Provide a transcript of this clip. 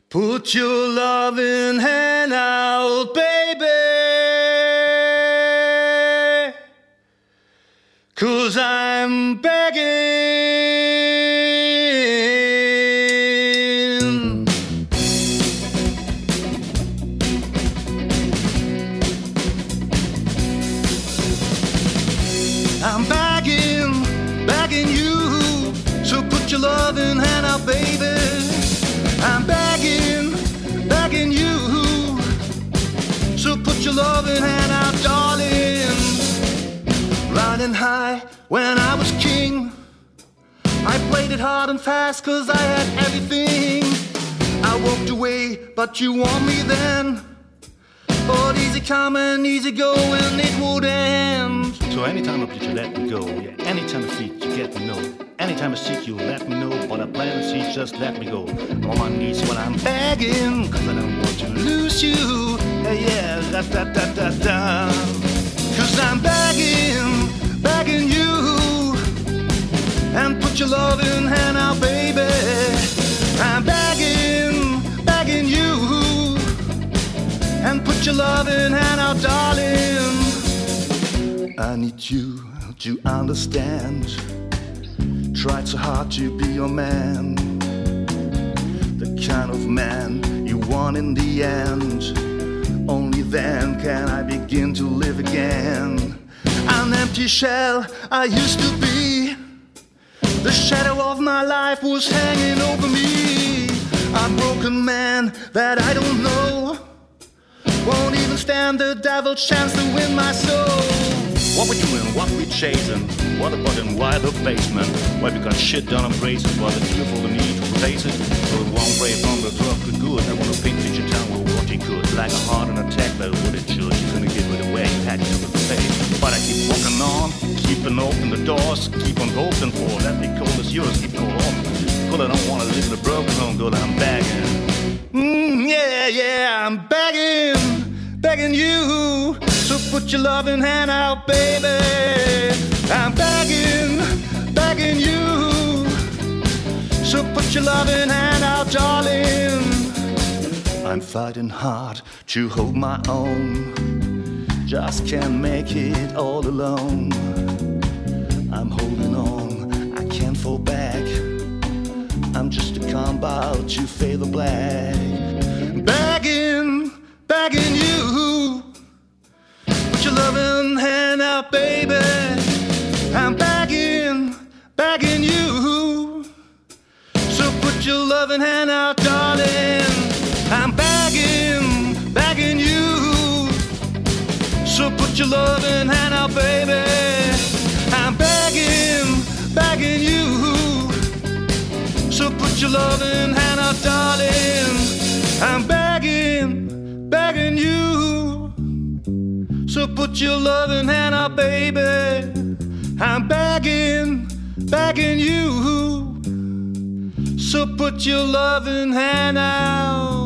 Put your loving hand out, baby, 'cause I'm begging. I'm begging you, so put your loving hand out, baby. I'm begging you, so put your loving hand out, darling. Riding high when I was king, I played it hard and fast 'cause I had everything. I walked away, but you want me then. But easy come and easy go, and it would end. So anytime I plead you let me go, yeah, anytime I seek you get me know. Anytime I seek you let me know, but I plan to see just let me go. On my knees when I'm begging, 'cause I don't want to lose you. Yeah, da da da da da. 'Cause I'm begging you, and put your loving hand out, baby. I'm begging you, and put your loving hand out, darling. I need you to understand. Tried so hard to be your man, the kind of man you want in the end. Only then can I begin to live again. An empty shell I used to be, the shadow of my life was hanging over me. A broken man that I don't know, won't even stand the devil's chance to win my soul. What we doing, what we chasing, what about and why the basement? Why we got shit done on braces, while it's beautiful to need to replace it. So it won't break from the drug the good. I wanna paint your town with what you could. Like a heart and attack, but what it should. You're gonna give it away, pack it to the face. But I keep walking on, keeping open the doors, keep on hoping for that be cold as yours, keep going on. Cause I don't wanna live in a broken home, girl, I'm begging. Yeah, I'm begging you, so put your loving hand out, baby. I'm begging you, so put your loving hand out, darling. I'm fighting hard to hold my own, just can't make it all alone. I'm holding on, I can't fall back. I'm just a calm about to fade the black. Begging you, put your loving hand out, baby. I'm begging you, so put your loving hand out, darling. I'm begging you, so put your loving hand out, baby. I'm begging you, so put your loving hand out, darling. I'm begging you, so put your loving hand out, baby. I'm begging you, so put your loving hand out.